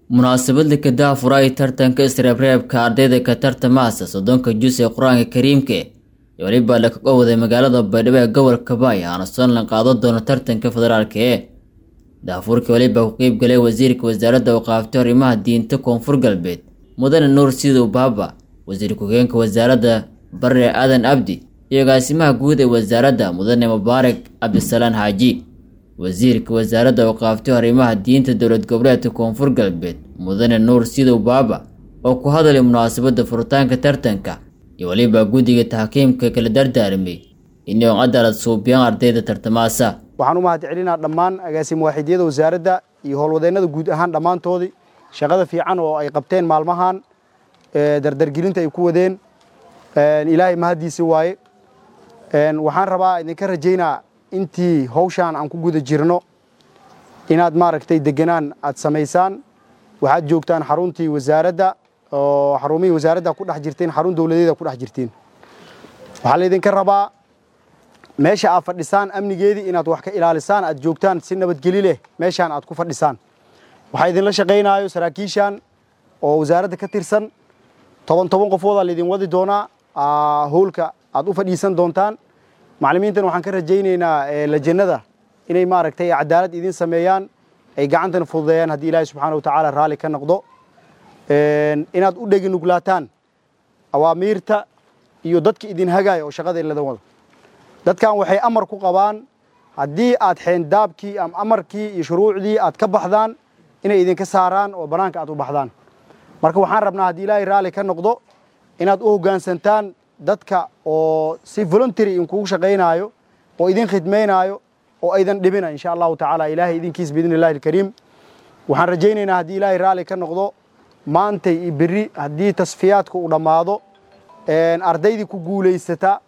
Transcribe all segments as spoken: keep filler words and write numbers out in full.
munaasabada ka daahfuray tartanka isreebreebka ardayda ka tartamasa soddonka juz ee Quraanka Kariimka iyo waliba la ka waday magaalada Baydhabo ee gobolka Bay aana soo lan qaado doona tartanka federaalka ee daahfurka waliba ku qayb galay wasiirka wasaaradda waqaafta arrimaha diinta Koonfur Galbeed Mudane Nuur Siidow Baaba wasiirka ku-xigeenka wasaaradda Barre Aadan Abdi iyo gaasimaha guud ee wasaaradda Mudane Mubaarak Abdisalaan Haaji wasiirka wasaaradda waqaafta arrimaha diinta dowlad goboleedka Koonfur Galbeed Mudane Nuur Siidow Baaba oo ku hadalay munaasabada furitaanka tartanka iyo waliba guddiga taxkiimka kala dardaarmay inay cadaalad suubiyaan ardayda tartamasa waxaan u mahadcelinaa dhammaan agaasimo waaxidiyada wasaaradda iyo howlwadeennada guud ahaan dhammaantoodii shaqada fiican oo ay qabteen maalmahan ee dardargelinta ay ku wadeen ilaahay mahadiisa waaye waxaan rabaa idinka rajaynaa intii hawshaan aan ku guda jirno inaad maaragtay deganaan aad samaysaan waxaad joogtaan xaruntii wasaaradda oo xarumihii wasaaradda ku dhex jirteen xarun dawladeed ku dhex jirteen waxaa laydinka rabaa meesha aad fadhisaan amnigeedii inaad wax ka ilaalisaan aad joogtaan si nabadgeli leh meeshaan aad ku fadhisaan waxaa idinla shaqaynaayo saraakiishan oo wasaaradda ka tirsan toban toban qofoodaa laydin wadi doonaa howlka aad u fadhiisan doontaan macallimiintan waxaan ka rajaynaynaa lajannada inay maaragtay cadaalad idin sameeyaan ay gacantana fududeeyaan haddii ilaahay subxaanahu wa tacaala raalli ka noqdo inaad u dhegi nuglaataan awaamiirta iyo dadka idin hagaaya oo shaqada ilada wada dadkan waxay amar ku qabaan haddii aad xeendaabkii ama amarkii iyo shuruucdii aad ka baxdaan inay idinka saaraan oo bannaanka aad u baxdaan marka waxaan rabnaa haddii ilaahay raalli ka noqdo inaad u hoggaansantaan dadka oo si voluntary inkugu shaqaynaayo oo idin khidmaynaayo oo aydan dhibina insha allahu tacaala ilaahay idinkiis biidnillahi alkariim waxaan rajaynaynaa haddii ilaahay raalli ka noqdo maantay iyo berri haddii tasfiyaadka uu dhammaado ardaydii ku guulaysata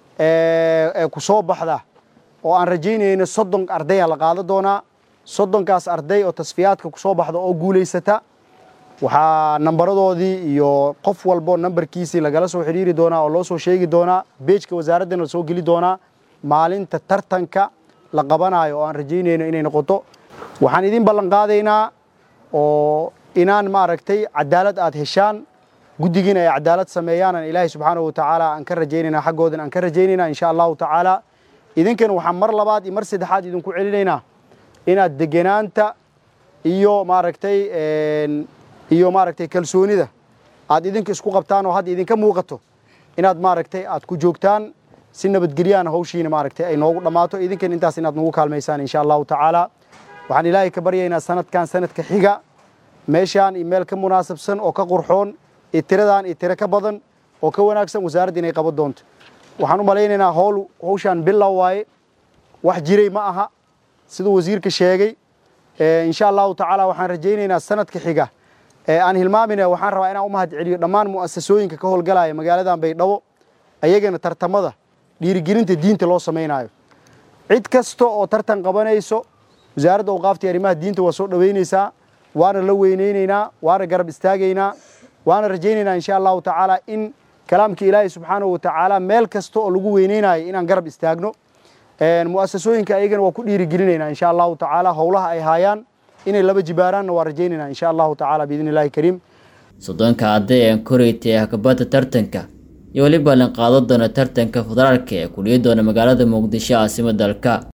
ee ku soo baxda oo aan rajaynayno soddon ardaya la qaado doonaa soddonkaas arday oo tasfiyaadka ku soo baxda oo guulaysata waxaa nambaradoodii iyo qof walbo nambarkiisii lagala soo xiriiri doonaa oo loo soo sheegi doonaa beejka wasaaraddana la soo geli doonaa maalinta tartanka la qabanayo oo aan rajaynayno inay noqoto waxaan idin ballan qaadaynaa oo inaan maaragtay cadaalad aad heshaan guddigiina ay cadaalad sameeyaan aan ilaahay subxaanahu wa tacaala aan ka rajaynaynaa xaggoodan aan ka rajaynaynaa insha allahu tacaala idinkana waxaan mar labaad iyo mar saddexaad idinku celinaynaa inaad deganaanta iyo maaragtay iyo maaragtay kalsoonida aad idinka isku qabtaan oo hadda idinka muuqato inaad maaragtay aad ku joogtaan si nabadgeliyaan hawshiina maaragtay ay noogu dhammaato idinkan intaas inaad nagu kaalmaysaan insha allahu tacaala waxaan ilaahay ka baryaynaa sanadkan sanadka xiga meeshaan iyo meel ka munaasabsan oo ka qurxoon iyo tiradan iyo tiro ka badan oo ka wanaagsan wasaaradda inay qaban doonto waxaan u malaynaynaa howl hawshaan bilow waaye wax jiray ma aha siduu wasiirka sheegay insha allahu tacaala waxaan rajaynaynaa sanadka xiga aan hilmaamina waxaan rabaa inaan u mahadceliyo dhammaan mu'asasooyinka ka howlgalaya magaaladan Baydhabo ayagana tartamada dhiirigelinta diinta loo sameeynayo cid kasta oo tartan qabanayso wasaaradda waqaafta arrimaha diinta waa soo dhaweynaysaa waana la weyneynaynaa waana garab istaagaynaa waana rajaynaynaa insha allahu tacaala in kalaamka ilaahay subxaanahu wa tacaala meel kasta oo lagu weyneynayo inaan garab istaagno mu'asasooyinka ayagana waa ku dhiirigelinaynaa insha allahu tacaala howlaha ay haayaan inay laba jibaaraanna waa rajaynaynaa insha allahu tacaala biidnillahi kariim soddonka arday ee koreytay hakabada tartanka iyo waliba lan qaado doona tartanka federaalka ee kuliyada doona magaalada Muqdisho caasimadda dalka